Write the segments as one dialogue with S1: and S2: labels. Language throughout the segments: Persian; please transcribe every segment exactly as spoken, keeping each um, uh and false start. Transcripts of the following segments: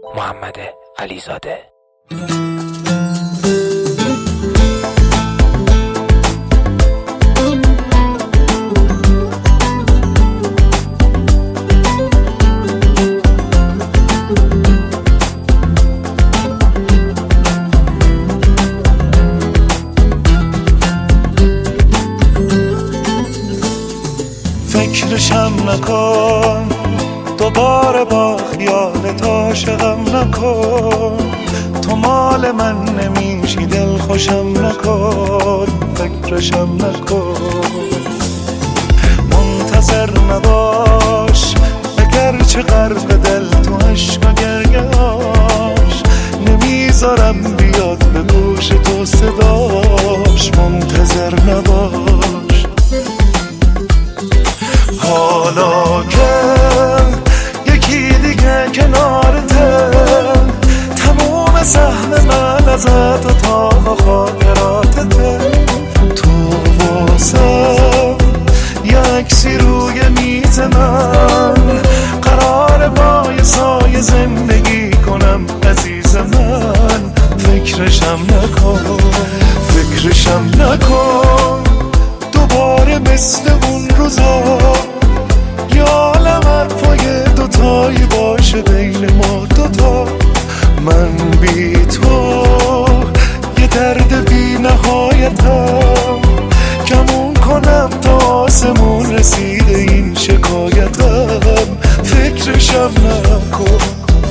S1: محمد علیزاده.
S2: فکرشم نکن دوباره با خیالت عاشقم نکن، تو مال من نمیشی دل خوشم نکن، فکرشم نکن. منتظر نباش اگرچه غرق دل تو عشق و گریه‌اش، نمیذارم بیاد به گوش تو صداش، منتظر نباش. حالا که یکی دیگه کنارته، تموم سهم من ازت و تا خاطراتته، تو واسم یه عکسی روی میز من، قرار با یه سایه زندگی کنم عزیز من، فکرشم نکن فکرشم نکن دوباره مثل اون روزا، یا عالم حرفای دوتایی باشه بین ما دوتا، من بی تو یه درد بی نهایتم، کمون کنم تا آسمون رسیده این شکایتم، فکرشم نکن.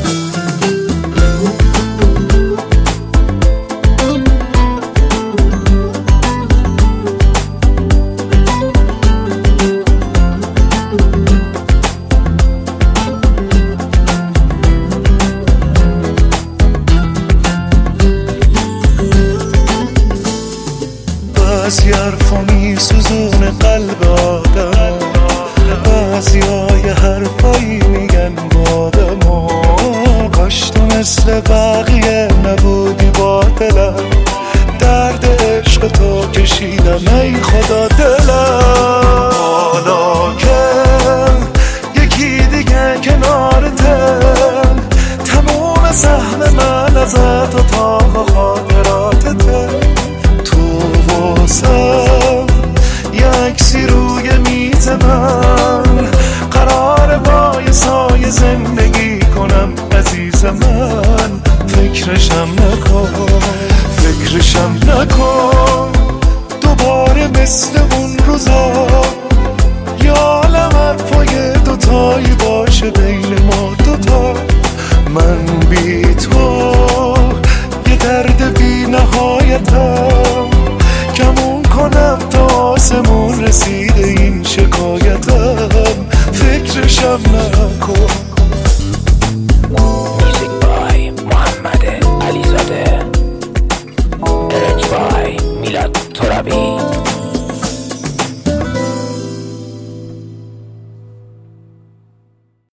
S2: بعضی حرفا میسوزونه قلب آدم، بعضی های حرفایی میگن با آدم، کاش تو مثل بقیه نبودی با دلم، درد عشق تو کشیدم ای خدا دلم. حالا که یکی دیگه کنارته، تموم سهم من ازت و تا خاطراتته، واسم یه عکسی روی میز من، قرار با یه سایه زندگی کنم عزیز من، فکرشم نکن فکرشم نکن دوباره مثل اون روزا، یا عالم حرفای دوتایی باشه بین ما دوتا، من بی تو یه درد بی نهایتم، کمون کنم تا آسمون رسیده این شکایتم، فکرشم نکن.
S1: موزیک بای محمد علیزاده، ارنج بای میلاد ترابی.